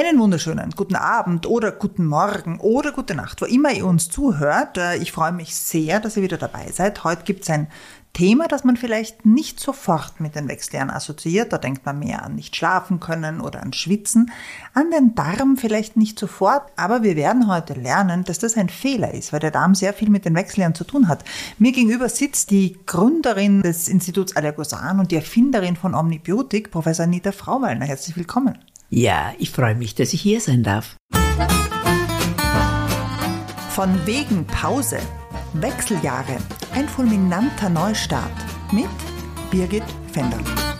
Einen wunderschönen guten Abend oder guten Morgen oder gute Nacht, wo immer ihr uns zuhört. Ich freue mich sehr, dass ihr wieder dabei seid. Heute gibt es ein Thema, das man vielleicht nicht sofort mit den Wechseljahren assoziiert. Da denkt man mehr an nicht schlafen können oder an Schwitzen. An den Darm vielleicht nicht sofort, aber wir werden heute lernen, dass das ein Fehler ist, weil der Darm sehr viel mit den Wechseljahren zu tun hat. Mir gegenüber sitzt die Gründerin des Instituts Allergosan und die Erfinderin von Omnibiotik, Professor Anita Frauwallner. Herzlich willkommen. Ja, ich freue mich, dass ich hier sein darf. Von wegen Pause. Wechseljahre. Ein fulminanter Neustart. Mit Birgit Fender.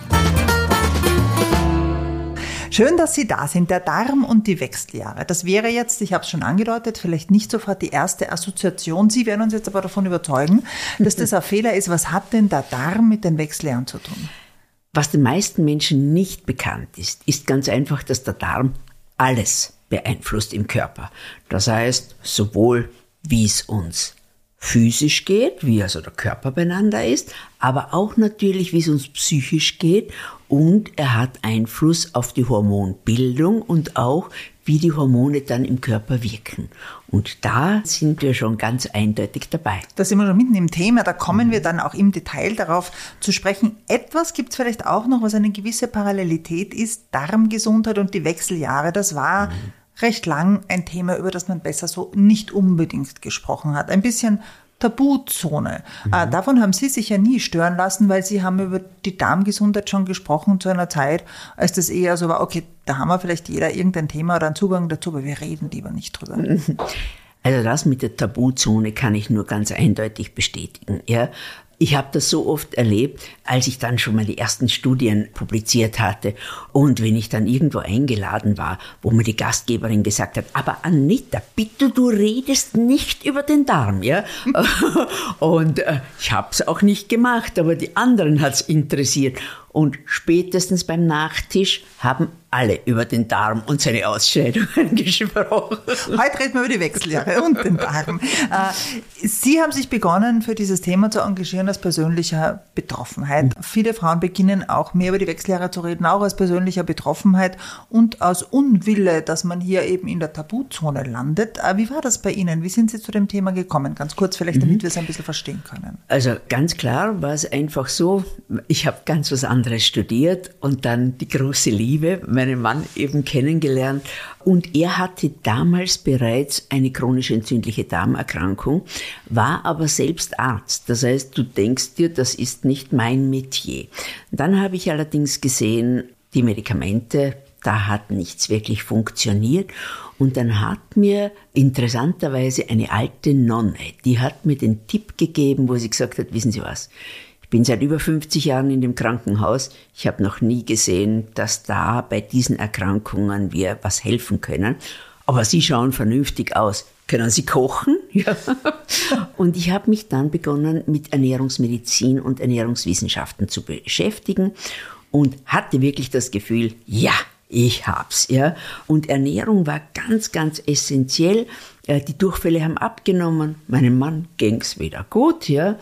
Schön, dass Sie da sind. Der Darm und die Wechseljahre. Das wäre jetzt, ich habe es schon angedeutet, vielleicht nicht sofort die erste Assoziation. Sie werden uns jetzt aber davon überzeugen, dass das ein Fehler ist. Was hat denn der Darm mit den Wechseljahren zu tun? Was den meisten Menschen nicht bekannt ist, ist ganz einfach, dass der Darm alles beeinflusst im Körper. Das heißt, sowohl wie es uns physisch geht, wie also der Körper beieinander ist, aber auch natürlich, wie es uns psychisch geht, und er hat Einfluss auf die Hormonbildung und auch, wie die Hormone dann im Körper wirken. Und da sind wir schon ganz eindeutig dabei. Da sind wir schon mitten im Thema, da kommen wir dann auch im Detail darauf zu sprechen. Etwas gibt es vielleicht auch noch, was eine gewisse Parallelität ist, Darmgesundheit und die Wechseljahre. Das war recht lang ein Thema, über das man besser so nicht unbedingt gesprochen hat. Ein bisschen Tabuzone. Davon haben Sie sich ja nie stören lassen, weil Sie haben über die Darmgesundheit schon gesprochen zu einer Zeit, als das eher so war, okay, da haben wir vielleicht jeder irgendein Thema oder einen Zugang dazu, aber wir reden lieber nicht drüber. Also das mit der Tabuzone kann ich nur ganz eindeutig bestätigen. Ja. Ich habe das so oft erlebt, als ich dann schon mal die ersten Studien publiziert hatte und wenn ich dann irgendwo eingeladen war, wo mir die Gastgeberin gesagt hat, aber Anita, bitte, du redest nicht über den Darm, ja? Und ich habe es auch nicht gemacht, aber die anderen hat es interessiert. Und spätestens beim Nachtisch haben alle über den Darm und seine Ausscheidungen gesprochen. Heute reden wir über die Wechseljahre und den Darm. Sie haben sich begonnen, für dieses Thema zu engagieren aus persönlicher Betroffenheit. Viele Frauen beginnen auch mehr über die Wechseljahre zu reden, auch aus persönlicher Betroffenheit und aus Unwille, dass man hier eben in der Tabuzone landet. Wie war das bei Ihnen? Wie sind Sie zu dem Thema gekommen? Ganz kurz vielleicht, damit wir es ein bisschen verstehen können. Also ganz klar war es einfach so, ich habe ganz was anderes studiert und dann die große Liebe, meinen Mann eben kennengelernt. Und er hatte damals bereits eine chronisch entzündliche Darmerkrankung, war aber selbst Arzt. Das heißt, du denkst dir, das ist nicht mein Metier. Dann habe ich allerdings gesehen, die Medikamente, da hat nichts wirklich funktioniert. Und dann hat mir interessanterweise eine alte Nonne, die hat mir den Tipp gegeben, wo sie gesagt hat, wissen Sie was, ich bin seit über 50 Jahren in dem Krankenhaus. Ich habe noch nie gesehen, dass da bei diesen Erkrankungen wir was helfen können. Aber Sie schauen vernünftig aus. Können Sie kochen? Ja. Und ich habe mich dann begonnen, mit Ernährungsmedizin und Ernährungswissenschaften zu beschäftigen und hatte wirklich das Gefühl, ja, ich hab's, ja. Und Ernährung war ganz, ganz essentiell. Die Durchfälle haben abgenommen. Meinem Mann ging's wieder gut, ja.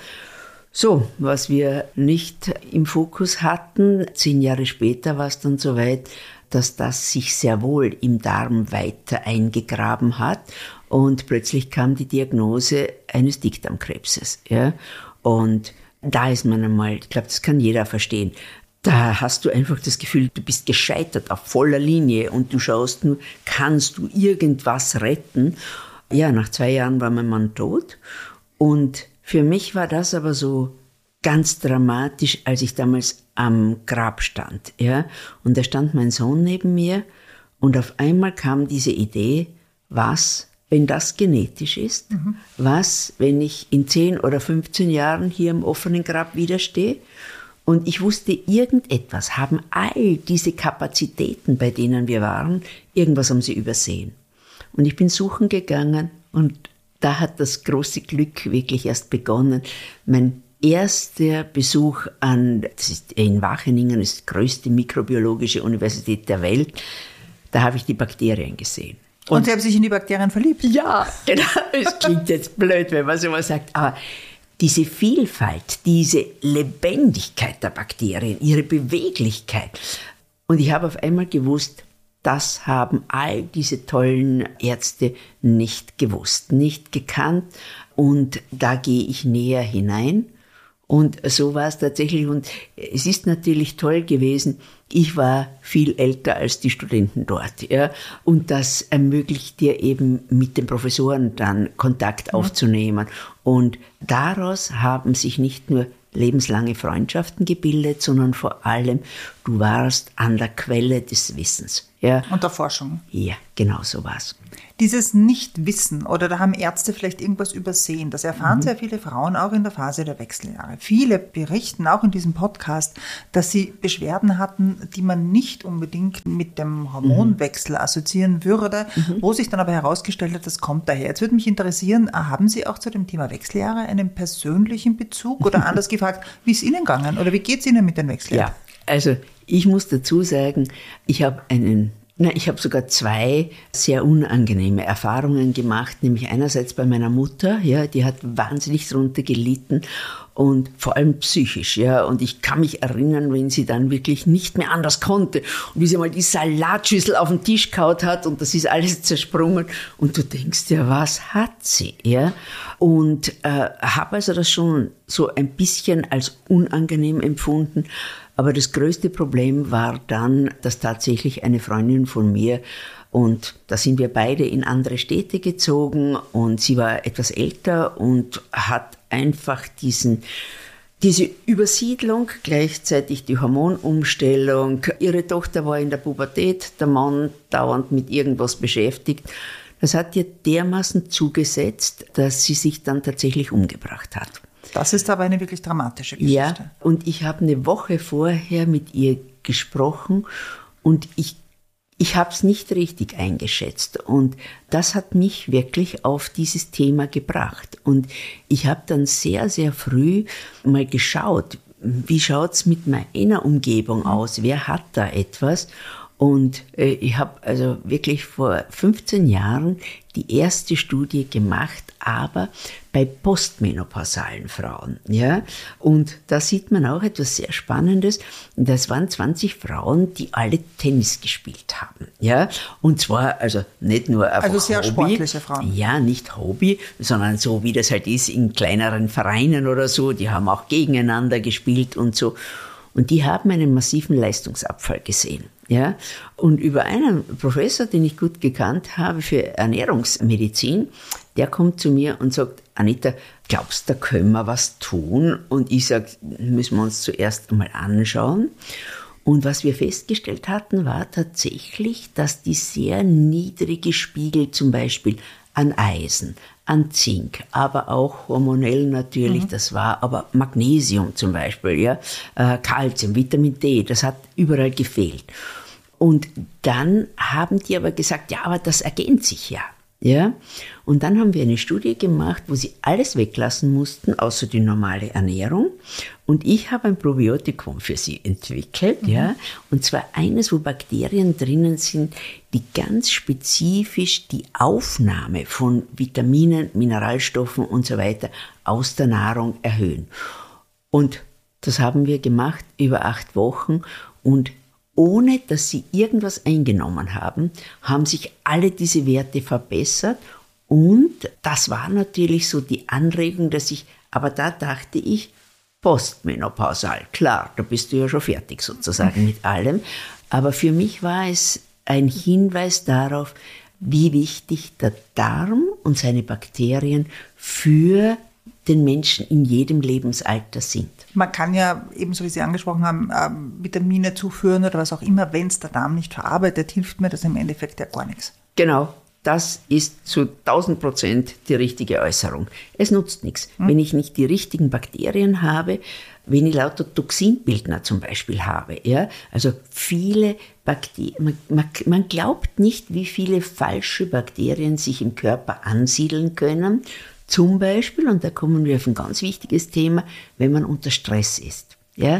So, was wir nicht im Fokus hatten, 10 Jahre später war es dann soweit, dass das sich sehr wohl im Darm weiter eingegraben hat und plötzlich kam die Diagnose eines Dickdarmkrebses. Ja? Und da ist man einmal, ich glaube, das kann jeder verstehen, da hast du einfach das Gefühl, du bist gescheitert auf voller Linie und du schaust nur, kannst du irgendwas retten? Ja, nach 2 Jahren war mein Mann tot und für mich war das aber so ganz dramatisch, als ich damals am Grab stand. Ja? Und da stand mein Sohn neben mir und auf einmal kam diese Idee, was, wenn das genetisch ist? Was, wenn ich in 10 oder 15 Jahren hier im offenen Grab widerstehe? Und ich wusste, irgendetwas haben all diese Kapazitäten, bei denen wir waren, irgendwas haben sie übersehen. Und ich bin suchen gegangen und da hat das große Glück wirklich erst begonnen. Mein erster Besuch das ist in Wageningen, das ist die größte mikrobiologische Universität der Welt, da habe ich die Bakterien gesehen. Und Sie haben sich in die Bakterien verliebt? Ja, genau. Es klingt jetzt blöd, wenn man sowas sagt, aber diese Vielfalt, diese Lebendigkeit der Bakterien, ihre Beweglichkeit. Und ich habe auf einmal gewusst, das haben all diese tollen Ärzte nicht gewusst, nicht gekannt. Und da gehe ich näher hinein. Und so war es tatsächlich. Und es ist natürlich toll gewesen. Ich war viel älter als die Studenten dort. Ja. Und das ermöglicht dir eben mit den Professoren dann Kontakt aufzunehmen. Und daraus haben sich nicht nur lebenslange Freundschaften gebildet, sondern vor allem, du warst an der Quelle des Wissens. Ja. Und der Forschung. Ja, genau so war's. Dieses Nichtwissen, oder da haben Ärzte vielleicht irgendwas übersehen, das erfahren sehr viele Frauen auch in der Phase der Wechseljahre. Viele berichten auch in diesem Podcast, dass sie Beschwerden hatten, die man nicht unbedingt mit dem Hormonwechsel assoziieren würde, wo sich dann aber herausgestellt hat, das kommt daher. Jetzt würde mich interessieren, haben Sie auch zu dem Thema Wechseljahre einen persönlichen Bezug oder anders gefragt, wie ist Ihnen gegangen oder wie geht es Ihnen mit den Wechseljahren? Ja, also ich muss dazu sagen, ich habe sogar 2 sehr unangenehme Erfahrungen gemacht, nämlich einerseits bei meiner Mutter, ja, die hat wahnsinnig darunter gelitten und vor allem psychisch, ja, und ich kann mich erinnern, wenn sie dann wirklich nicht mehr anders konnte und wie sie mal die Salatschüssel auf den Tisch gehauen hat und das ist alles zersprungen und du denkst ja, was hat sie, ja, und habe also das schon so ein bisschen als unangenehm empfunden. Aber das größte Problem war dann, dass tatsächlich eine Freundin von mir, und da sind wir beide in andere Städte gezogen und sie war etwas älter und hat einfach diese Übersiedlung, gleichzeitig die Hormonumstellung. Ihre Tochter war in der Pubertät, der Mann dauernd mit irgendwas beschäftigt. Das hat ihr dermaßen zugesetzt, dass sie sich dann tatsächlich umgebracht hat. Das ist aber eine wirklich dramatische Geschichte. Ja, und ich habe eine Woche vorher mit ihr gesprochen und ich habe es nicht richtig eingeschätzt. Und das hat mich wirklich auf dieses Thema gebracht. Und ich habe dann sehr, sehr früh mal geschaut, wie schaut es mit meiner Umgebung aus? Wer hat da etwas? Und ich habe also wirklich vor 15 Jahren die erste Studie gemacht, aber bei postmenopausalen Frauen. Ja? Und da sieht man auch etwas sehr Spannendes. Das waren 20 Frauen, die alle Tennis gespielt haben. Ja? Und zwar also nicht nur einfach also sehr Hobby, sportliche Frauen. Ja, nicht Hobby, sondern so wie das halt ist in kleineren Vereinen oder so. Die haben auch gegeneinander gespielt und so. Und die haben einen massiven Leistungsabfall gesehen. Ja, und über einen Professor, den ich gut gekannt habe für Ernährungsmedizin, der kommt zu mir und sagt, Anita, glaubst du, da können wir was tun? Und ich sage, müssen wir uns zuerst einmal anschauen. Und was wir festgestellt hatten, war tatsächlich, dass die sehr niedrige Spiegel zum Beispiel an Eisen, an Zink, aber auch hormonell natürlich, das war aber Magnesium zum Beispiel, ja, Calcium, Vitamin D, das hat überall gefehlt. Und dann haben die aber gesagt, ja, aber das ergänzt sich ja. Ja? Und dann haben wir eine Studie gemacht, wo sie alles weglassen mussten, außer die normale Ernährung. Und ich habe ein Probiotikum für sie entwickelt, ja. Und zwar eines, wo Bakterien drinnen sind, die ganz spezifisch die Aufnahme von Vitaminen, Mineralstoffen und so weiter aus der Nahrung erhöhen. Und das haben wir gemacht über 8 Wochen und ohne dass sie irgendwas eingenommen haben, haben sich alle diese Werte verbessert. Und das war natürlich so die Anregung, aber da dachte ich, postmenopausal, klar, da bist du ja schon fertig sozusagen mit allem. Aber für mich war es ein Hinweis darauf, wie wichtig der Darm und seine Bakterien für den Menschen in jedem Lebensalter sind. Man kann ja, ebenso wie Sie angesprochen haben, Vitamine zuführen oder was auch immer, wenn es der Darm nicht verarbeitet, hilft mir das im Endeffekt ja gar nichts. Genau, das ist zu 1000% die richtige Äußerung. Es nutzt nichts. Wenn ich nicht die richtigen Bakterien habe, wenn ich lauter Toxinbildner zum Beispiel habe, ja, also viele Bakterien, man glaubt nicht, wie viele falsche Bakterien sich im Körper ansiedeln können. Zum Beispiel, und da kommen wir auf ein ganz wichtiges Thema, wenn man unter Stress ist. Ja?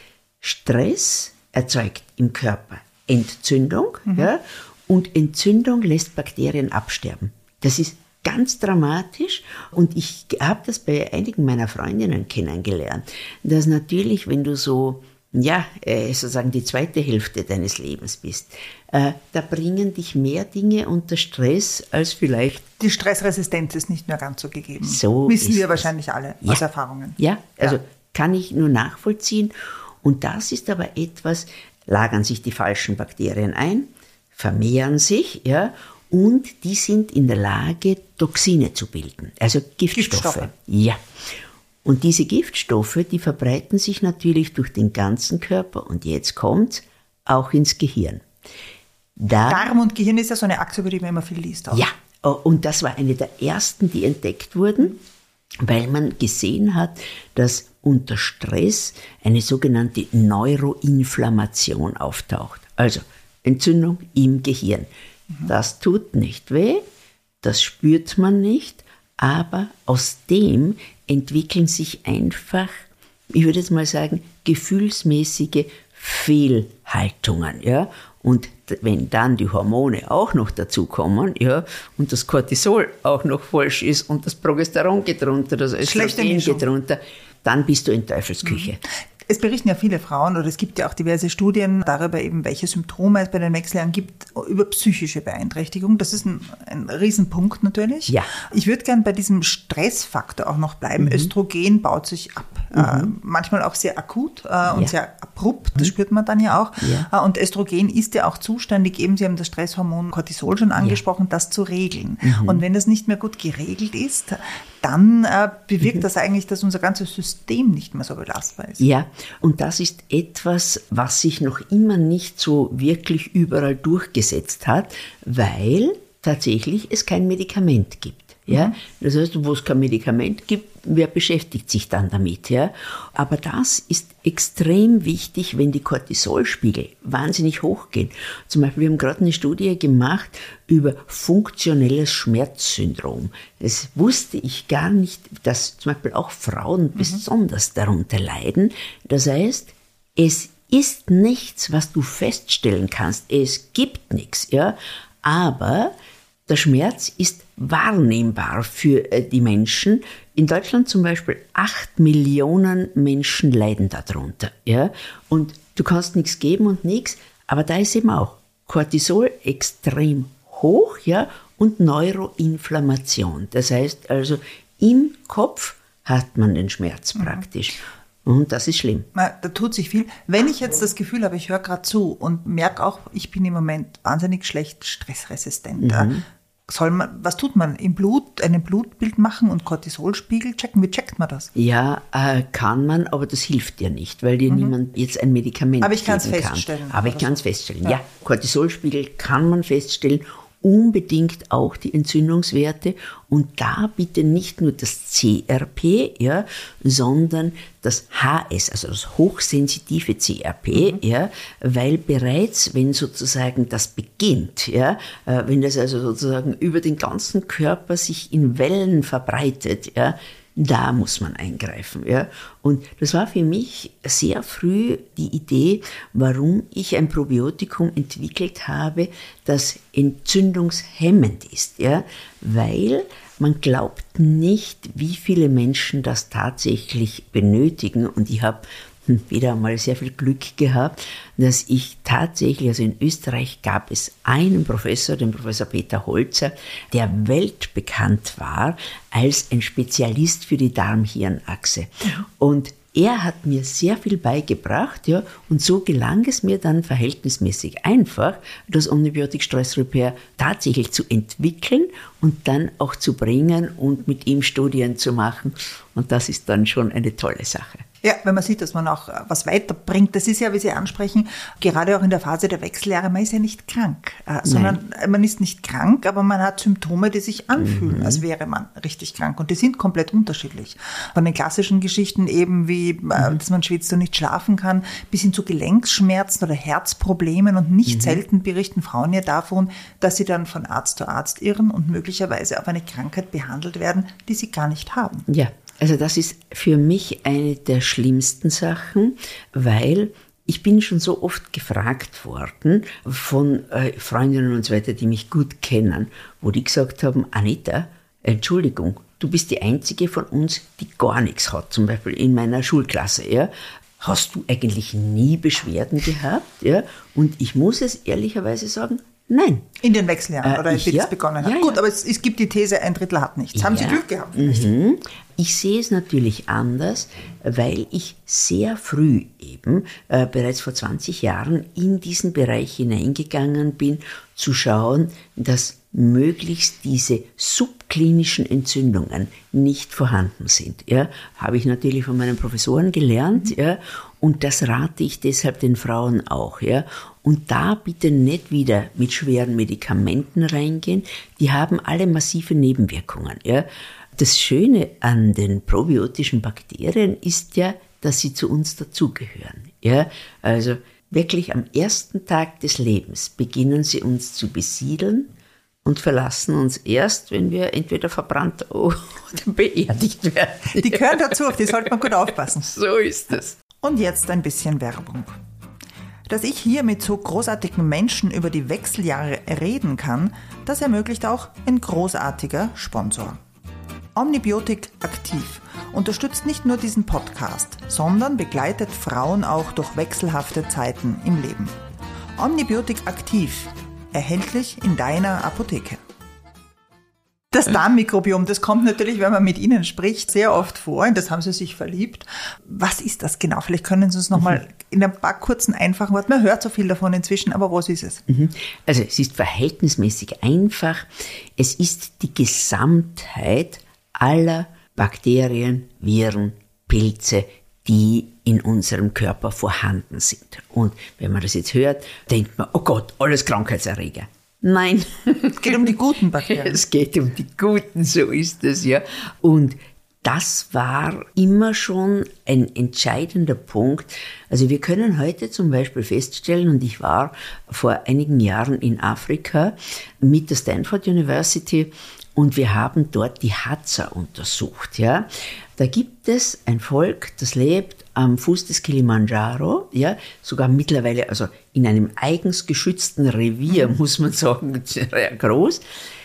Stress erzeugt im Körper Entzündung, ja? Und Entzündung lässt Bakterien absterben. Das ist ganz dramatisch und ich habe das bei einigen meiner Freundinnen kennengelernt, dass natürlich, wenn du so sozusagen die zweite Hälfte deines Lebens bist, da bringen dich mehr Dinge unter Stress als vielleicht. Die Stressresistenz ist nicht mehr ganz so gegeben. So wissen wir es. wahrscheinlich alle aus Erfahrungen. Ja, also kann ich nur nachvollziehen. Und das ist aber etwas, lagern sich die falschen Bakterien ein, vermehren sich, und die sind in der Lage, Toxine zu bilden, also Giftstoffe. Ja. Und diese Giftstoffe, die verbreiten sich natürlich durch den ganzen Körper und jetzt kommt auch ins Gehirn. Darm und Gehirn ist ja so eine Achse, über die man immer viel liest. Auch. Ja, und das war eine der ersten, die entdeckt wurden, weil man gesehen hat, dass unter Stress eine sogenannte Neuroinflammation auftaucht. Also Entzündung im Gehirn. Das tut nicht weh, das spürt man nicht, aber aus dem entwickeln sich einfach, ich würde jetzt mal sagen, gefühlsmäßige Fehlhaltungen. Ja? Und wenn dann die Hormone auch noch dazukommen, und das Cortisol auch noch falsch ist und das Progesteron geht runter, das Östrogen geht runter, dann bist du in Teufelsküche. Es berichten ja viele Frauen, oder es gibt ja auch diverse Studien darüber, eben welche Symptome es bei den Wechseljahren gibt, über psychische Beeinträchtigung. Das ist ein Riesenpunkt natürlich. Ja. Ich würde gern bei diesem Stressfaktor auch noch bleiben. Östrogen baut sich ab. Manchmal auch sehr akut und sehr abrupt, das spürt man dann ja auch. Ja. Und Östrogen ist ja auch zuständig, eben Sie haben das Stresshormon Cortisol schon angesprochen, das zu regeln. Und wenn das nicht mehr gut geregelt ist, dann bewirkt das eigentlich, dass unser ganzes System nicht mehr so belastbar ist. Ja, und das ist etwas, was sich noch immer nicht so wirklich überall durchgesetzt hat, weil tatsächlich es kein Medikament gibt. Ja, das heißt, wo es kein Medikament gibt, wer beschäftigt sich dann damit? Ja, aber das ist extrem wichtig, wenn die Cortisolspiegel wahnsinnig hochgehen. Zum Beispiel, wir haben gerade eine Studie gemacht über funktionelles Schmerzsyndrom. Das wusste ich gar nicht, dass zum Beispiel auch Frauen besonders darunter leiden. Das heißt, es ist nichts, was du feststellen kannst. Es gibt nichts, aber der Schmerz ist wahrnehmbar für die Menschen. In Deutschland zum Beispiel 8 Millionen Menschen leiden darunter. Und du kannst nichts geben und nichts, aber da ist eben auch Cortisol extrem hoch, und Neuroinflammation. Das heißt also, im Kopf hat man den Schmerz praktisch. Und das ist schlimm. Da tut sich viel. Wenn ich jetzt das Gefühl habe, ich höre gerade zu und merke auch, ich bin im Moment wahnsinnig schlecht stressresistent. Was tut man? Im Blut ein Blutbild machen und Cortisolspiegel checken? Wie checkt man das? Ja, kann man, aber das hilft dir nicht, weil dir niemand jetzt ein Medikament aber ich kann es geben feststellen. Aber ich kann es feststellen, ja. Cortisolspiegel kann man feststellen, unbedingt auch die Entzündungswerte und da bitte nicht nur das CRP, sondern das HS, also das hochsensitive CRP, weil bereits, wenn sozusagen das beginnt, wenn das also sozusagen über den ganzen Körper sich in Wellen verbreitet, da muss man eingreifen. Und das war für mich sehr früh die Idee, warum ich ein Probiotikum entwickelt habe, das entzündungshemmend ist. Weil man glaubt nicht, wie viele Menschen das tatsächlich benötigen. Und ich habe wieder einmal sehr viel Glück gehabt, dass ich tatsächlich, also in Österreich gab es einen Professor, den Professor Peter Holzer, der weltbekannt war als ein Spezialist für die Darm-Hirn-Achse. Und er hat mir sehr viel beigebracht, und so gelang es mir dann verhältnismäßig einfach, das Omnibiotic Stress Repair tatsächlich zu entwickeln und dann auch zu bringen und mit ihm Studien zu machen. Und das ist dann schon eine tolle Sache. Ja, wenn man sieht, dass man auch was weiterbringt. Das ist ja, wie Sie ansprechen, gerade auch in der Phase der Wechseljahre, man ist ja nicht krank, sondern man ist nicht krank, aber man hat Symptome, die sich anfühlen, als wäre man richtig krank. Und die sind komplett unterschiedlich. Von den klassischen Geschichten eben wie, dass man schwitzt und nicht schlafen kann, bis hin zu Gelenkschmerzen oder Herzproblemen. Und nicht selten berichten Frauen ja davon, dass sie dann von Arzt zu Arzt irren und möglicherweise auf eine Krankheit behandelt werden, die sie gar nicht haben. Ja. Also das ist für mich eine der schlimmsten Sachen, weil ich bin schon so oft gefragt worden von Freundinnen und so weiter, die mich gut kennen, wo die gesagt haben, Anita, Entschuldigung, du bist die Einzige von uns, die gar nichts hat, zum Beispiel in meiner Schulklasse. hast du eigentlich nie Beschwerden gehabt? Ja? Und ich muss es ehrlicherweise sagen, nein. In den Wechseljahren, oder wie es begonnen hat. Ja, Gut, ja. aber es gibt die These, ein Drittel hat nichts. Haben Sie Glück gehabt? Ich sehe es natürlich anders, weil ich sehr früh eben, bereits vor 20 Jahren, in diesen Bereich hineingegangen bin, zu schauen, dass möglichst diese subklinischen Entzündungen nicht vorhanden sind. Ja, habe ich natürlich von meinen Professoren gelernt, ja, und das rate ich deshalb den Frauen auch. Ja. Und da bitte nicht wieder mit schweren Medikamenten reingehen, die haben alle massive Nebenwirkungen. Ja. Das Schöne an den probiotischen Bakterien ist ja, dass sie zu uns dazugehören. Ja. Also wirklich am ersten Tag des Lebens beginnen sie uns zu besiedeln und verlassen uns erst, wenn wir entweder verbrannt oder beerdigt werden. Die gehören dazu, auf die sollte man gut aufpassen. So ist es. Und jetzt ein bisschen Werbung. Dass ich hier mit so großartigen Menschen über die Wechseljahre reden kann, das ermöglicht auch ein großartiger Sponsor. Omnibiotik Aktiv unterstützt nicht nur diesen Podcast, sondern begleitet Frauen auch durch wechselhafte Zeiten im Leben. Omnibiotik Aktiv, erhältlich in deiner Apotheke. Das Darmmikrobiom, das kommt natürlich, wenn man mit Ihnen spricht, sehr oft vor. In das haben Sie sich verliebt. Was ist das genau? Vielleicht können Sie uns noch mal in ein paar kurzen, einfachen Worten, man hört so viel davon inzwischen, aber was ist es? Also es ist verhältnismäßig einfach. Es ist die Gesamtheit aller Bakterien, Viren, Pilze, die in unserem Körper vorhanden sind. Und wenn man das jetzt hört, denkt man, oh Gott, alles Krankheitserreger. Nein. Es geht um die guten Bakterien. Es geht um die guten, so ist es, ja. Und das war immer schon ein entscheidender Punkt. Also wir können heute zum Beispiel feststellen, und ich war vor einigen Jahren in Afrika mit der Stanford University und wir haben dort die Hadza untersucht, ja. Da gibt es ein Volk, das lebt am Fuß des Kilimanjaro, ja, sogar mittlerweile, also in einem eigens geschützten Revier, muss man sagen, sehr groß.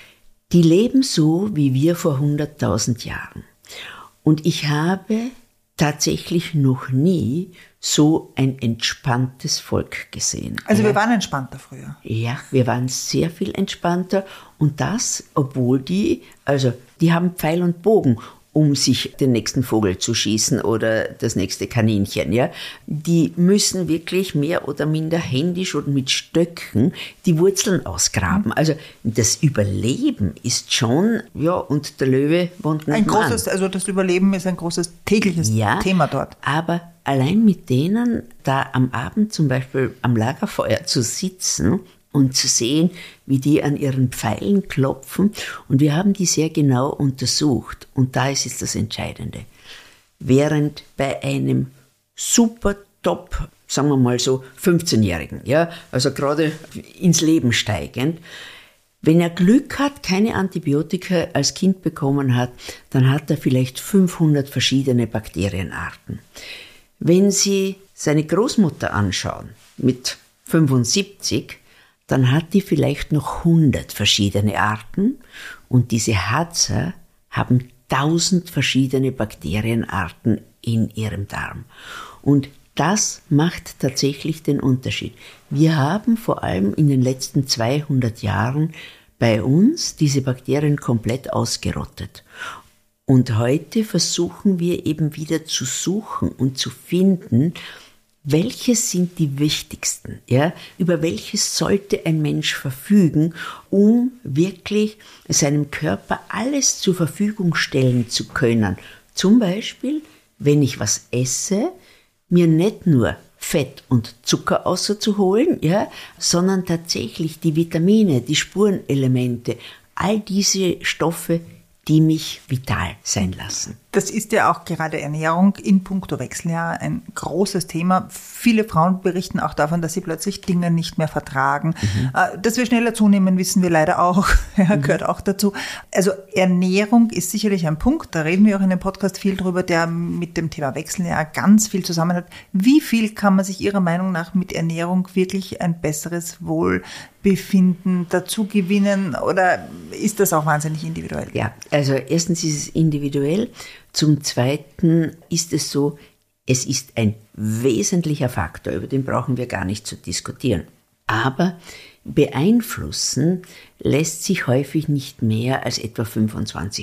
Die leben so wie wir vor 100.000 Jahren. Und ich habe tatsächlich noch nie so ein entspanntes Volk gesehen. Also wir waren entspannter früher. Ja, wir waren sehr viel entspannter und das, obwohl die haben Pfeil und Bogen, um sich den nächsten Vogel zu schießen oder das nächste Kaninchen, ja. Die müssen wirklich mehr oder minder händisch oder mit Stöcken die Wurzeln ausgraben. Also das Überleben ist schon, ja, und der Löwe wohnt ein großes, also das Überleben ist ein großes tägliches Thema dort. Aber allein mit denen da am Abend zum Beispiel am Lagerfeuer zu sitzen und zu sehen, wie die an ihren Pfeilen klopfen. Und wir haben die sehr genau untersucht. Und da ist jetzt das Entscheidende. Während bei einem super top, sagen wir mal so, 15-Jährigen, ja, also gerade ins Leben steigend, wenn er Glück hat, keine Antibiotika als Kind bekommen hat, dann hat er vielleicht 500 verschiedene Bakterienarten. Wenn Sie seine Großmutter anschauen, mit 75, dann hat die vielleicht noch 100 verschiedene Arten und diese Hadza haben 1000 verschiedene Bakterienarten in ihrem Darm. Und das macht tatsächlich den Unterschied. Wir haben vor allem in den letzten 200 Jahren bei uns diese Bakterien komplett ausgerottet. Und heute versuchen wir eben wieder zu suchen und zu finden, welche sind die wichtigsten, ja? Über welches sollte ein Mensch verfügen, um wirklich seinem Körper alles zur Verfügung stellen zu können. Zum Beispiel, wenn ich was esse, mir nicht nur Fett und Zucker auszuholen, ja, sondern tatsächlich die Vitamine, die Spurenelemente, all diese Stoffe, die mich vital sein lassen. Das ist ja auch gerade Ernährung in puncto Wechseljahr ein großes Thema. Viele Frauen berichten auch davon, dass sie plötzlich Dinge nicht mehr vertragen. Dass wir schneller zunehmen, wissen wir leider auch. Ja, gehört auch dazu. Also Ernährung ist sicherlich ein Punkt, da reden wir auch in dem Podcast viel drüber, der mit dem Thema Wechseljahr ganz viel zusammen hat. Wie viel kann man sich Ihrer Meinung nach mit Ernährung wirklich ein besseres Wohlbefinden dazu gewinnen oder ist das auch wahnsinnig individuell? Ja, also erstens ist es individuell. Zum Zweiten ist es so, Es ist ein wesentlicher Faktor, über den brauchen wir gar nicht zu diskutieren. Aber beeinflussen lässt sich häufig nicht mehr als etwa 25%.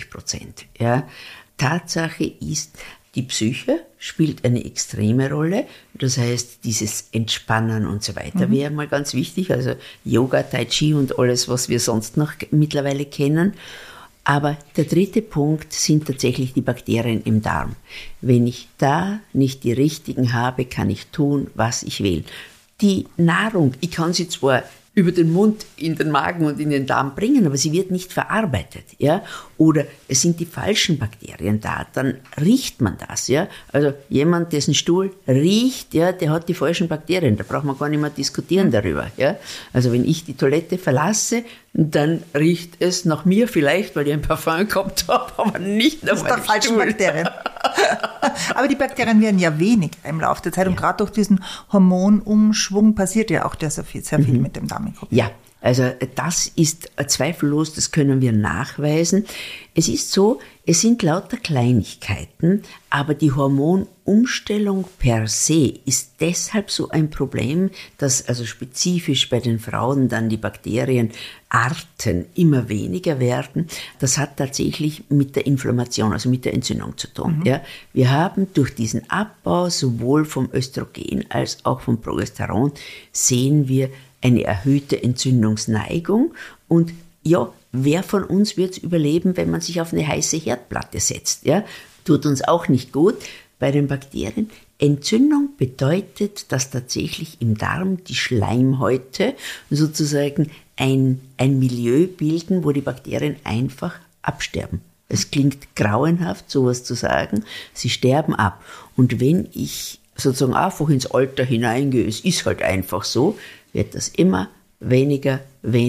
Ja? Tatsache ist, die Psyche spielt eine extreme Rolle. Das heißt, dieses Entspannen und so weiter wäre mal ganz wichtig. Also Yoga, Tai Chi und alles, was wir sonst noch mittlerweile kennen. Aber der dritte Punkt sind tatsächlich die Bakterien im Darm. Wenn ich da nicht die richtigen habe, kann ich tun, was ich will. Die Nahrung, ich kann sie zwar über den Mund in den Magen und in den Darm bringen, aber sie wird nicht verarbeitet, ja? Oder es sind die falschen Bakterien da, dann riecht man das, ja? Also jemand, dessen Stuhl riecht, ja, der hat die falschen Bakterien, da braucht man gar nicht mehr diskutieren darüber, ja? Also wenn ich die Toilette verlasse, dann riecht es nach mir vielleicht, weil ich ein Parfum gehabt habe, aber nicht nach meinem falschen Bakterien. Aber die Bakterien werden ja weniger im Laufe der Zeit und gerade durch diesen Hormonumschwung passiert ja auch sehr viel mit dem Darmmikrobiom. Ja, also das ist zweifellos, das können wir nachweisen. Es ist so, es sind lauter Kleinigkeiten, aber die Hormonumstellung per se ist deshalb so ein Problem, dass also spezifisch bei den Frauen dann die Bakterienarten immer weniger werden. Das hat tatsächlich mit der Inflammation, also mit der Entzündung zu tun. Ja, wir haben durch diesen Abbau sowohl vom Östrogen als auch vom Progesteron sehen wir eine erhöhte Entzündungsneigung und ja, wer von uns wird es überleben, wenn man sich auf eine heiße Herdplatte setzt? Ja? Tut uns auch nicht gut. Bei den Bakterien, Entzündung bedeutet, dass tatsächlich im Darm die Schleimhäute sozusagen ein Milieu bilden, wo die Bakterien einfach absterben. Es klingt grauenhaft, sowas zu sagen. Sie sterben ab. Und wenn ich sozusagen einfach ins Alter hineingehe, es ist halt einfach so, wird das immer weniger.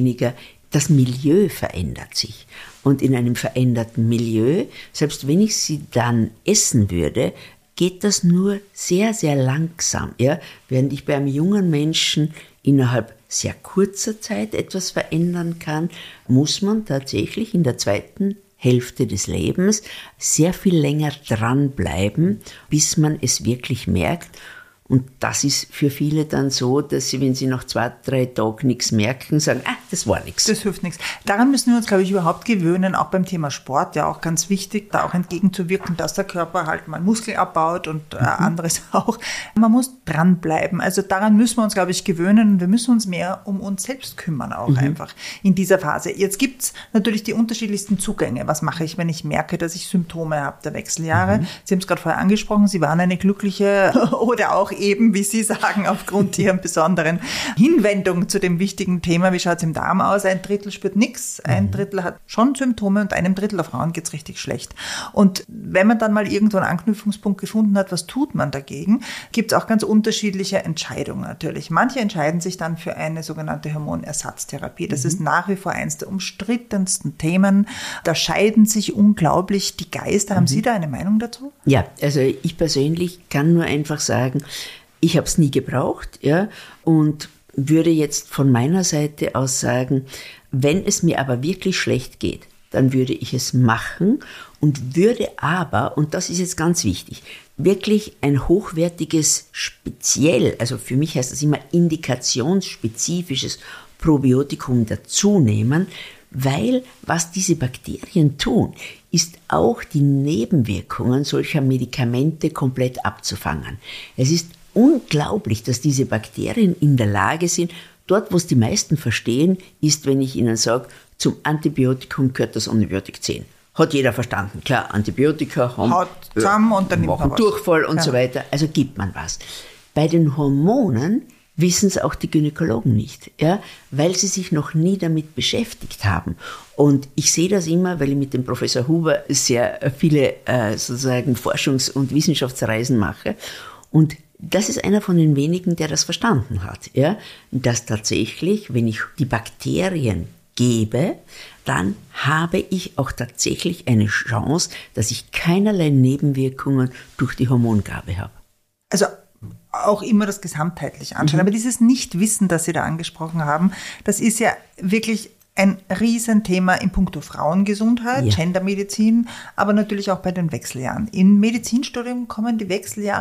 Das Milieu verändert sich. Und in einem veränderten Milieu, selbst wenn ich sie dann essen würde, geht das nur sehr, sehr langsam. Ja? Während ich bei einem jungen Menschen innerhalb sehr kurzer Zeit etwas verändern kann, muss man tatsächlich in der zweiten Hälfte des Lebens sehr viel länger dranbleiben, bis man es wirklich merkt. Und das ist für viele dann so, dass sie, wenn sie nach 2-3 Tagen nichts merken, sagen, das war nichts. Das hilft nichts. Daran müssen wir uns, glaube ich, überhaupt gewöhnen, auch beim Thema Sport, ja auch ganz wichtig, da auch entgegenzuwirken, dass der Körper halt mal Muskeln abbaut und anderes auch. Man muss dranbleiben. Also daran müssen wir uns, glaube ich, gewöhnen und wir müssen uns mehr um uns selbst kümmern auch einfach in dieser Phase. Jetzt gibt's natürlich die unterschiedlichsten Zugänge. Was mache ich, wenn ich merke, dass ich Symptome habe der Wechseljahre? Sie haben es gerade vorher angesprochen, Sie waren eine glückliche oder auch eben, wie Sie sagen, aufgrund Ihrer besonderen Hinwendung zu dem wichtigen Thema. Wie schaut es im Darm aus? 1/3 spürt nichts, 1/3 hat schon Symptome und 1/3 der Frauen geht es richtig schlecht. Und wenn man dann mal irgendwo einen Anknüpfungspunkt gefunden hat, was tut man dagegen, gibt es auch ganz unterschiedliche Entscheidungen natürlich. Manche entscheiden sich dann für eine sogenannte Hormonersatztherapie. Das ist nach wie vor eines der umstrittensten Themen. Da scheiden sich unglaublich die Geister. Haben Sie da eine Meinung dazu? Ja, also ich persönlich kann nur einfach sagen, ich habe es nie gebraucht, ja, und würde jetzt von meiner Seite aus sagen, wenn es mir aber wirklich schlecht geht, dann würde ich es machen und würde aber, und das ist jetzt ganz wichtig, wirklich ein hochwertiges, speziell, also für mich heißt das immer indikationsspezifisches Probiotikum dazu nehmen, weil was diese Bakterien tun, ist auch die Nebenwirkungen solcher Medikamente komplett abzufangen. Es ist unglaublich, dass diese Bakterien in der Lage sind, dort, wo es die meisten verstehen, ist, wenn ich ihnen sage, zum Antibiotikum gehört das Antibiotik 10. Hat jeder verstanden. Klar, Antibiotika haben zusammen und dann machen Durchfall und so weiter. Also gibt man was. Bei den Hormonen wissen es auch die Gynäkologen nicht, ja, weil sie sich noch nie damit beschäftigt haben. Und ich sehe das immer, weil ich mit dem Professor Huber sehr viele sozusagen Forschungs- und Wissenschaftsreisen mache. Und das ist einer von den wenigen, der das verstanden hat, ja, dass tatsächlich, wenn ich die Bakterien gebe, dann habe ich auch tatsächlich eine Chance, dass ich keinerlei Nebenwirkungen durch die Hormongabe habe. Also auch immer das gesamtheitlich anschauen. Aber dieses Nichtwissen, das Sie da angesprochen haben, das ist ja wirklich ein Riesenthema in puncto Frauengesundheit, Gendermedizin, aber natürlich auch bei den Wechseljahren. Im Medizinstudium kommen die Wechseljahre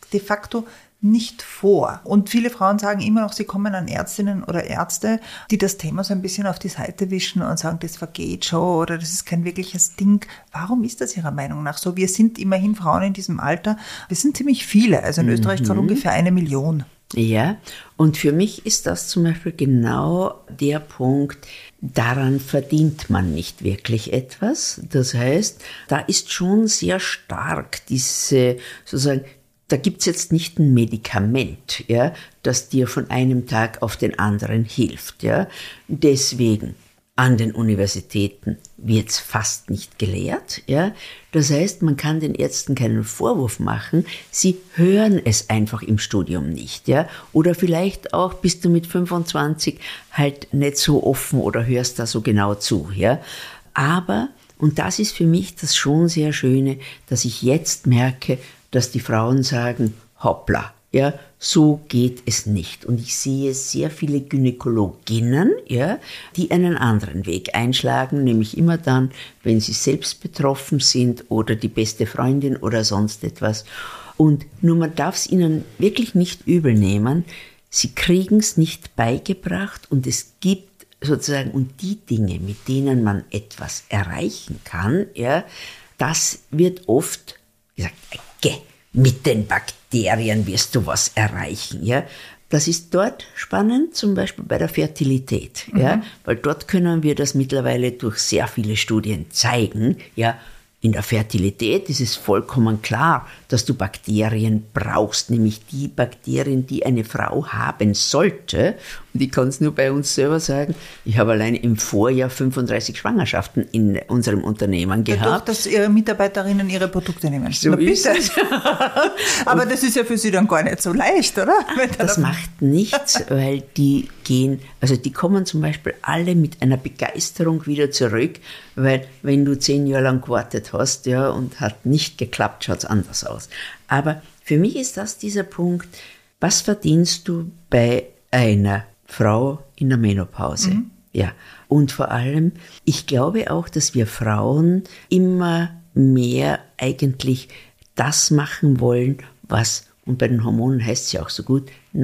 de facto nicht vor. Und viele Frauen sagen immer noch, sie kommen an Ärztinnen oder Ärzte, die das Thema so ein bisschen auf die Seite wischen und sagen, das vergeht schon oder das ist kein wirkliches Ding. Warum ist das Ihrer Meinung nach so? Wir sind immerhin Frauen in diesem Alter. Wir sind ziemlich viele. Also in Österreich gerade ungefähr 1 Million. Ja, und für mich ist das zum Beispiel genau der Punkt, daran verdient man nicht wirklich etwas. Das heißt, da ist schon sehr stark diese, sozusagen, da gibt's jetzt nicht ein Medikament, ja, das dir von einem Tag auf den anderen hilft. Ja. Deswegen an den Universitäten wird's fast nicht gelehrt. Ja. Das heißt, man kann den Ärzten keinen Vorwurf machen, sie hören es einfach im Studium nicht. Ja. Oder vielleicht auch bist du mit 25 halt nicht so offen oder hörst da so genau zu. Ja. Aber, und das ist für mich das schon sehr Schöne, dass ich jetzt merke, dass die Frauen sagen, hoppla, ja, so geht es nicht. Und ich sehe sehr viele Gynäkologinnen, ja, die einen anderen Weg einschlagen, nämlich immer dann, wenn sie selbst betroffen sind oder die beste Freundin oder sonst etwas. Und nur man darf es ihnen wirklich nicht übel nehmen, sie kriegen es nicht beigebracht und es gibt sozusagen, und die Dinge, mit denen man etwas erreichen kann, ja, das wird oft gesagt, mit den Bakterien wirst du was erreichen. Ja? Das ist dort spannend, zum Beispiel bei der Fertilität. Ja? Weil dort können wir das mittlerweile durch sehr viele Studien zeigen. Ja? In der Fertilität ist es vollkommen klar, dass du Bakterien brauchst, nämlich die Bakterien, die eine Frau haben sollte. Und ich kann es nur bei uns selber sagen, ich habe allein im Vorjahr 35 Schwangerschaften in unserem Unternehmen gehabt. Dadurch, dass Ihre Mitarbeiterinnen ihre Produkte nehmen. So ist es. Aber das ist ja für Sie dann gar nicht so leicht, oder? Das macht nichts, weil die kommen zum Beispiel alle mit einer Begeisterung wieder zurück, weil wenn du 10 Jahre lang gewartet hast, ja, und hat nicht geklappt, schaut es anders aus. Aber für mich ist das dieser Punkt, was verdienst du bei einer Frau in der Menopause? Ja. Und vor allem, ich glaube auch, dass wir Frauen immer mehr eigentlich das machen wollen, was, und bei den Hormonen heißt es ja auch so gut,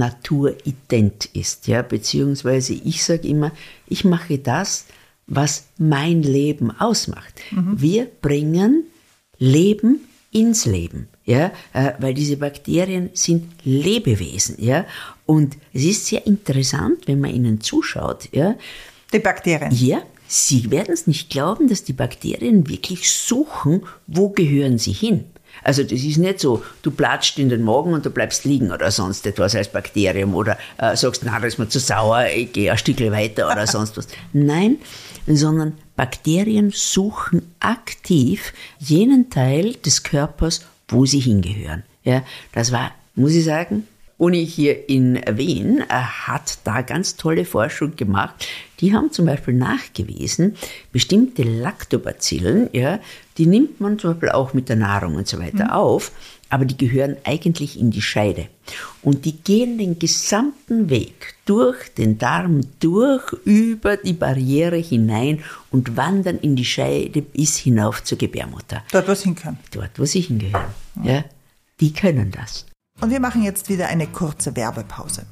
naturident ist. Ja? Beziehungsweise ich sage immer, ich mache das, was mein Leben ausmacht. Wir bringen Leben ins Leben, ja, weil diese Bakterien sind Lebewesen, ja, und es ist sehr interessant, wenn man ihnen zuschaut, ja. Die Bakterien? Ja, Sie werden es nicht glauben, dass die Bakterien wirklich suchen, wo gehören sie hin. Also das ist nicht so, du platscht in den Magen und du bleibst liegen oder sonst etwas als Bakterium oder sagst, na, das ist mir zu sauer, ich gehe ein Stückchen weiter oder sonst was. Nein, sondern Bakterien suchen aktiv jenen Teil des Körpers, wo sie hingehören. Ja, das war, muss ich sagen, Uni hier in Wien hat da ganz tolle Forschung gemacht. Die haben zum Beispiel nachgewiesen, bestimmte Lactobacillen, ja, die nimmt man zum Beispiel auch mit der Nahrung und so weiter auf, aber die gehören eigentlich in die Scheide. Und die gehen den gesamten Weg durch den Darm, über die Barriere hinein und wandern in die Scheide bis hinauf zur Gebärmutter. Dort, wo sie hingehören. Dort, wo sie hingehören. Ja, die können das. Und wir machen jetzt wieder eine kurze Werbepause.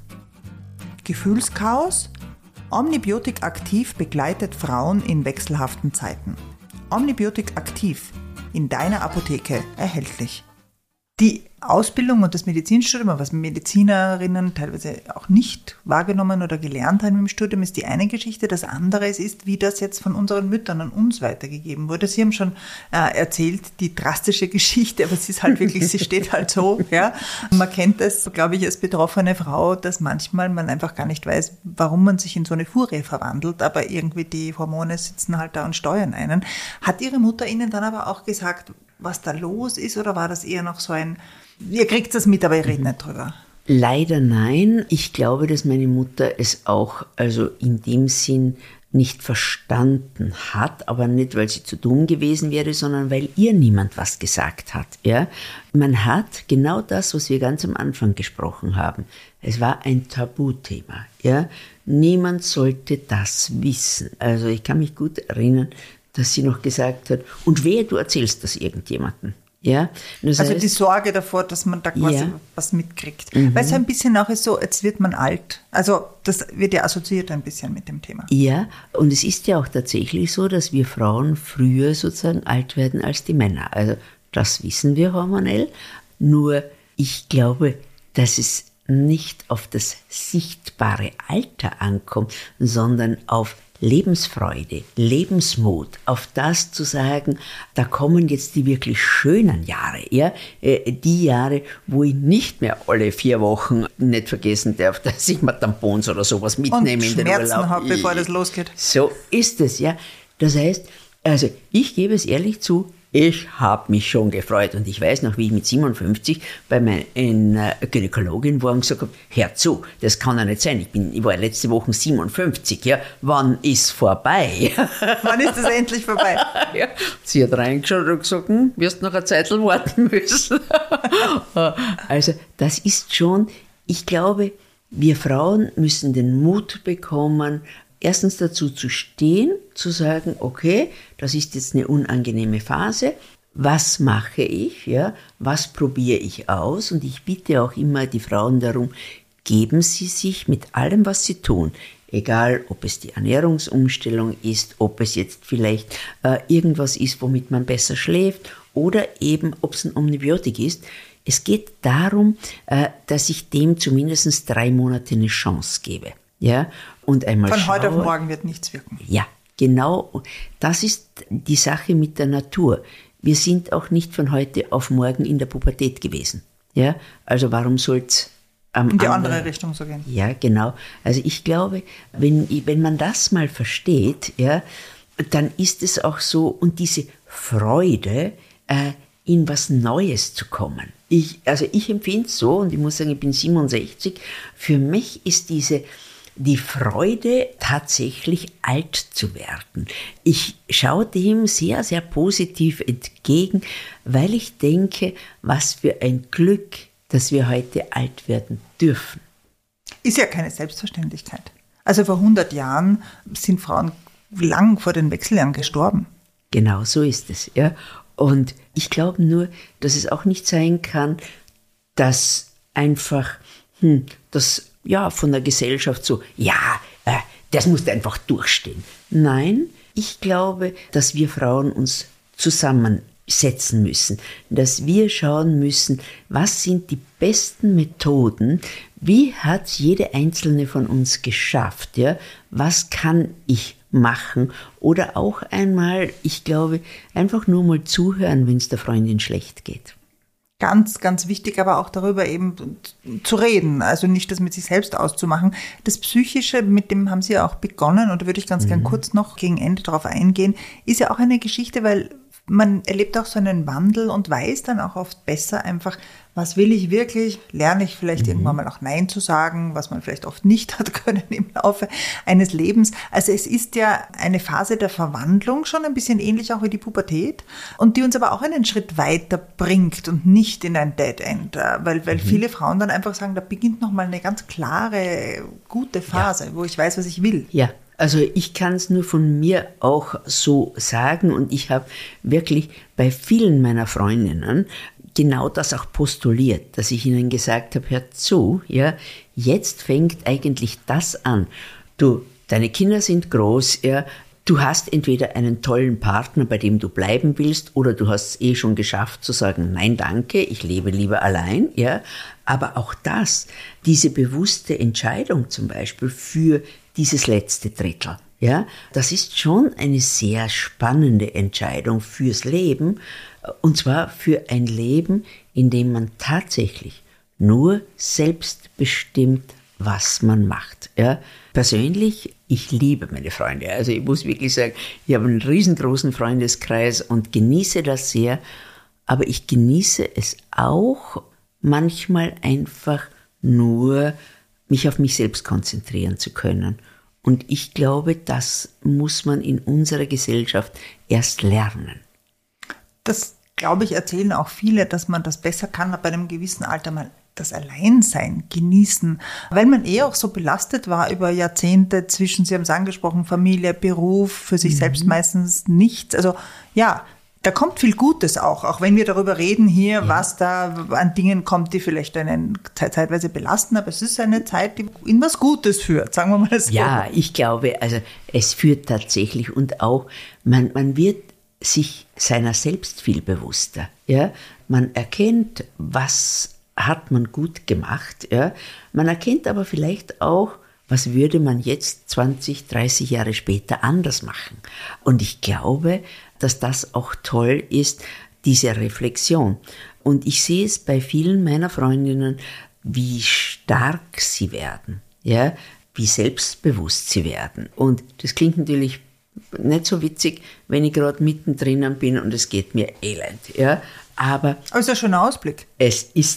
Gefühlschaos? Omnibiotik Aktiv begleitet Frauen in wechselhaften Zeiten. Omnibiotik Aktiv, in deiner Apotheke erhältlich. Die Ausbildung und das Medizinstudium, was Medizinerinnen teilweise auch nicht wahrgenommen oder gelernt haben im Studium, ist die eine Geschichte. Das andere ist, wie das jetzt von unseren Müttern an uns weitergegeben wurde. Sie haben schon erzählt, die drastische Geschichte, aber sie ist halt wirklich, sie steht halt so. Ja. Man kennt das, glaube ich, als betroffene Frau, dass manchmal man einfach gar nicht weiß, warum man sich in so eine Furie verwandelt, aber irgendwie die Hormone sitzen halt da und steuern einen. Hat Ihre Mutter Ihnen dann aber auch gesagt, was da los ist, oder war das eher noch so ein, ihr kriegt das mit, aber ihr redet nicht drüber? Leider nein. Ich glaube, dass meine Mutter es auch, also in dem Sinn nicht verstanden hat, aber nicht, weil sie zu dumm gewesen wäre, sondern weil ihr niemand was gesagt hat. Ja? Man hat genau das, was wir ganz am Anfang gesprochen haben. Es war ein Tabuthema. Ja? Niemand sollte das wissen. Also ich kann mich gut erinnern, dass sie noch gesagt hat, und wehe, du erzählst das irgendjemandem. Ja, das also heißt, die Sorge davor, dass man da quasi was mitkriegt. Weil es ein bisschen auch ist so, jetzt wird man alt. Also das wird ja assoziiert ein bisschen mit dem Thema. Ja, und es ist ja auch tatsächlich so, dass wir Frauen früher sozusagen alt werden als die Männer. Also das wissen wir hormonell. Nur ich glaube, dass es nicht auf das sichtbare Alter ankommt, sondern auf Lebensfreude, Lebensmut, auf das zu sagen, da kommen jetzt die wirklich schönen Jahre, ja, die Jahre, wo ich nicht mehr alle 4 Wochen nicht vergessen darf, dass ich mal Tampons oder sowas mitnehme und in den Schmerzen Urlaub. habe, bevor das losgeht. So ist es, ja. Das heißt, also ich gebe es ehrlich zu, ich habe mich schon gefreut und ich weiß noch, wie ich mit 57 bei meiner Gynäkologin war und gesagt habe, hör zu, das kann ja nicht sein, ich war letzte Woche 57, ja, wann ist vorbei? Wann ist das endlich vorbei? Ja. Sie hat reingeschaut und gesagt, wirst noch eine Zeit warten müssen. Also das ist schon, ich glaube, wir Frauen müssen den Mut bekommen, erstens dazu zu stehen, zu sagen, okay, das ist jetzt eine unangenehme Phase, was mache ich, ja, was probiere ich aus? Und ich bitte auch immer die Frauen darum, geben Sie sich mit allem, was Sie tun, egal ob es die Ernährungsumstellung ist, ob es jetzt vielleicht irgendwas ist, womit man besser schläft oder eben, ob es ein Omnibiotik ist. Es geht darum, dass ich dem zumindest 3 Monate eine Chance gebe. Ja, und einmal von schaue, heute auf morgen wird nichts wirken. Ja, genau. Das ist die Sache mit der Natur. Wir sind auch nicht von heute auf morgen in der Pubertät gewesen. Ja, also warum soll es in die andere Richtung so gehen? Ja, genau. Also ich glaube, wenn man das mal versteht, ja, dann ist es auch so, und diese Freude, in was Neues zu kommen. Ich empfinde es so, und ich muss sagen, ich bin 67, für mich ist die Freude, tatsächlich alt zu werden. Ich schaue dem sehr, sehr positiv entgegen, weil ich denke, was für ein Glück, dass wir heute alt werden dürfen. Ist ja keine Selbstverständlichkeit. Also vor 100 Jahren sind Frauen lang vor den Wechseljahren gestorben. Genau, so ist es. Ja. Und ich glaube nur, dass es auch nicht sein kann, dass einfach das von der Gesellschaft so, das musst du einfach durchstehen. Nein, ich glaube, dass wir Frauen uns zusammensetzen müssen, dass wir schauen müssen, was sind die besten Methoden, wie hat jede einzelne von uns geschafft, ja? Was kann ich machen oder auch einmal, ich glaube, einfach nur mal zuhören, wenn es der Freundin schlecht geht. Ganz, ganz wichtig, aber auch darüber eben zu reden, also nicht das mit sich selbst auszumachen. Das Psychische, mit dem haben Sie ja auch begonnen, und da würde ich ganz gern kurz noch gegen Ende darauf eingehen, ist ja auch eine Geschichte, weil man erlebt auch so einen Wandel und weiß dann auch oft besser einfach, was will ich wirklich, lerne ich vielleicht irgendwann mal auch Nein zu sagen, was man vielleicht oft nicht hat können im Laufe eines Lebens. Also es ist ja eine Phase der Verwandlung, schon ein bisschen ähnlich auch wie die Pubertät, und die uns aber auch einen Schritt weiter bringt und nicht in ein Dead End, weil viele Frauen dann einfach sagen, da beginnt nochmal eine ganz klare, gute Phase, wo ich weiß, was ich will. Ja. Also ich kann es nur von mir auch so sagen, und ich habe wirklich bei vielen meiner Freundinnen genau das auch postuliert, dass ich ihnen gesagt habe, hör zu, ja, jetzt fängt eigentlich das an. Deine Kinder sind groß, ja, du hast entweder einen tollen Partner, bei dem du bleiben willst, oder du hast es schon geschafft zu sagen, nein, danke, ich lebe lieber allein, ja. Aber auch diese bewusste Entscheidung zum Beispiel für dieses letzte Drittel, ja, das ist schon eine sehr spannende Entscheidung fürs Leben, und zwar für ein Leben, in dem man tatsächlich nur selbst bestimmt, was man macht. Ja. Persönlich, ich liebe meine Freunde. Also ich muss wirklich sagen, ich habe einen riesengroßen Freundeskreis und genieße das sehr, aber ich genieße es auch manchmal einfach nur, mich auf mich selbst konzentrieren zu können. Und ich glaube, das muss man in unserer Gesellschaft erst lernen. Das, glaube ich, erzählen auch viele, dass man das besser kann, ab einem gewissen Alter mal das Alleinsein genießen, weil man auch so belastet war über Jahrzehnte zwischen, Sie haben es angesprochen, Familie, Beruf, für sich selbst meistens nichts. Also ja, Da kommt viel Gutes auch wenn wir darüber reden hier, was da an Dingen kommt, die vielleicht einen zeitweise belasten, aber es ist eine Zeit, die in was Gutes führt, sagen wir mal so. Ja, ich glaube, also es führt tatsächlich und auch, man wird sich seiner selbst viel bewusster. Ja? Man erkennt, was hat man gut gemacht. Ja? Man erkennt aber vielleicht auch, was würde man jetzt 20, 30 Jahre später anders machen. Und ich glaube, dass das auch toll ist, diese Reflexion. Und ich sehe es bei vielen meiner Freundinnen, wie stark sie werden, ja? Wie selbstbewusst sie werden. Und das klingt natürlich nicht so witzig, wenn ich gerade mittendrin bin und es geht mir elend. Ja? Aber ist ja schon ein Ausblick. Es ist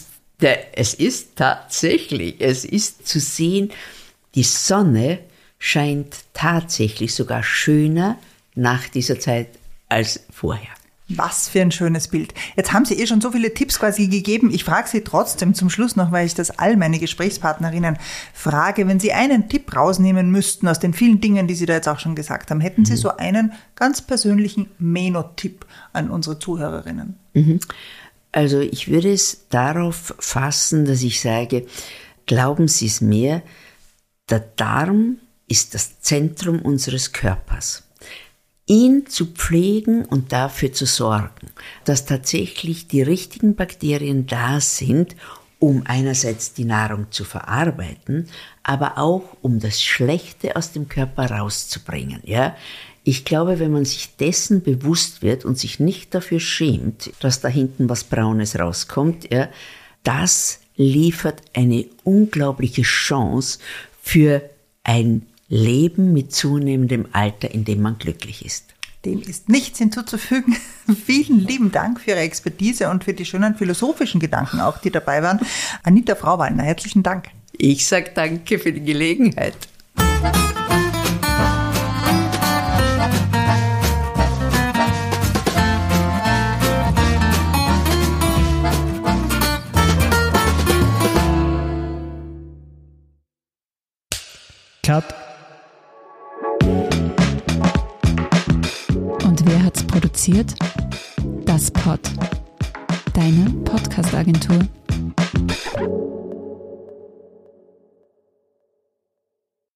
tatsächlich, es ist zu sehen, die Sonne scheint tatsächlich sogar schöner nach dieser Zeit als vorher. Was für ein schönes Bild. Jetzt haben Sie schon so viele Tipps quasi gegeben. Ich frage Sie trotzdem zum Schluss noch, weil ich das all meine Gesprächspartnerinnen frage, wenn Sie einen Tipp rausnehmen müssten aus den vielen Dingen, die Sie da jetzt auch schon gesagt haben, hätten Sie so einen ganz persönlichen Meno-Tipp an unsere Zuhörerinnen? Also ich würde es darauf fassen, dass ich sage, glauben Sie es mir, der Darm ist das Zentrum unseres Körpers. Ihn zu pflegen und dafür zu sorgen, dass tatsächlich die richtigen Bakterien da sind, um einerseits die Nahrung zu verarbeiten, aber auch um das Schlechte aus dem Körper rauszubringen. Ja? Ich glaube, wenn man sich dessen bewusst wird und sich nicht dafür schämt, dass da hinten was Braunes rauskommt, ja, das liefert eine unglaubliche Chance für ein Leben mit zunehmendem Alter, in dem man glücklich ist. Dem ist nichts hinzuzufügen. Vielen lieben Dank für Ihre Expertise und für die schönen philosophischen Gedanken auch, die dabei waren. Anita Frauwallner, herzlichen Dank. Ich sage danke für die Gelegenheit. Cut. Und wer hat's produziert? Das Pod. Deine Podcast-Agentur.